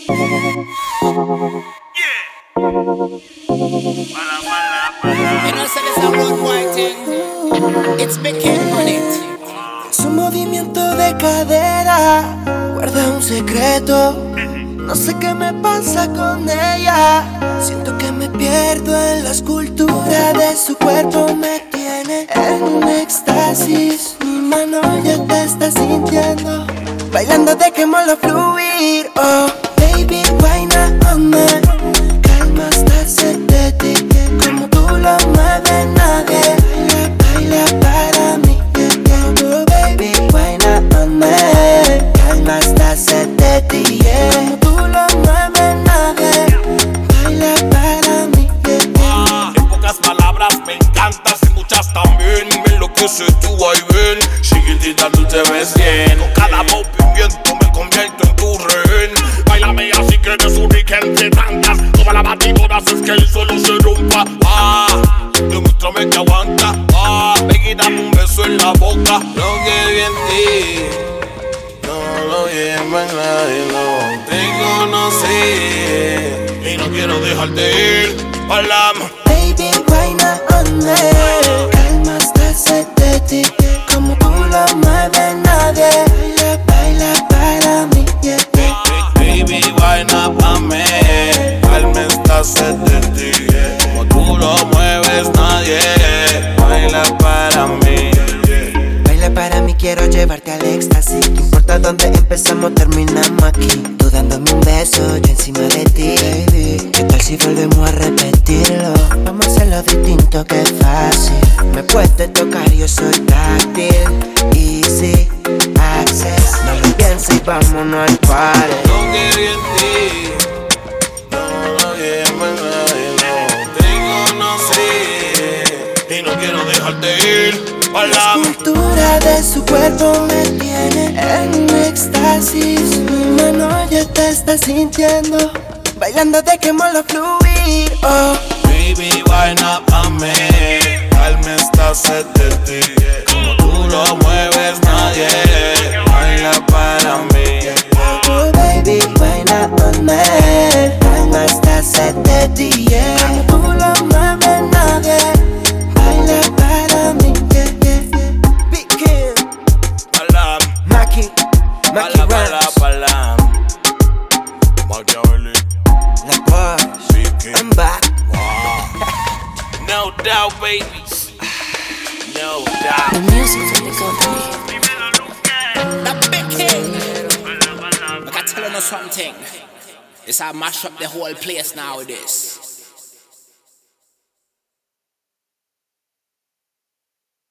You know, say this a worldwide thing. It's became on it. Su movimiento de cadera guarda un secreto. No sé qué me pasa con ella. Siento que me pierdo en la escultura de su cuerpo. Me tiene en un éxtasis. Mi mano ya te está sintiendo. Bailando dejémoslo fluir. Oh, baby, vaina on me. Calma hasta sed de ti. Como tú lo mueves nadie. Baila para mí. Oh, baby, vaina on me. Calma hasta sed de ti. Como tú lo mueves nadie. Baila para mí. En pocas palabras me encantas y muchas también. Me enloquece tu vaivén. Chiquitita, tú te ves bien. Con cada movimiento me convierto en tu rehén. Báilame así que eres única entre tantas. Toma la batidora, haces que el suelo se rompa. Demuéstrame que aguanta. Ven y dame un beso en la boca. Lo que vi en ti no lo lleva nadie, no. Te conocí y no quiero dejarte ir. Bailame. Baby, vaina on me. Calma hasta sed de ti. Como tú lo mueves nadie. Baila para mí. Baby, vaina pa' mí. Calma esta sed de ti. Como tú lo mueves nadie. Baila para mí. Baila para mí, quiero llevarte al éxtasis. No importa dónde empezamos, terminamos aquí. Tú dándome un beso, yo encima de ti. Baby, ¿qué tal si volvemos a repetirlo? Vamos a hacerlo distinto, que fácil. Me puedes tocar, yo soy táctil. Easy access. No lo pienses y vámonos al party. Lo que vi en ti no lo lleva nadie, no. Te conocí y no quiero dejarte ir. La Bailame. escultura de su cuerpo me tiene en un éxtasis. Mi mano ya te está sintiendo. Bailando dejémoslo fluir. Oh, Baby, vaina pa' mí. Calma esta sed de ti. Como tú lo mueves nadie. Baila para mí. oh baby, vaina on me. Calma esta sed de ti. Como tú lo mueves nadie. Baila para mí. Big Kid, Balam, Maki bala, bala, Rams, balam. Machiavelli, La Boss, Vicky. I'm back. No doubt, babies. No doubt. The music from the company. That big king. I can tell you something. This I mash up the whole place now with this.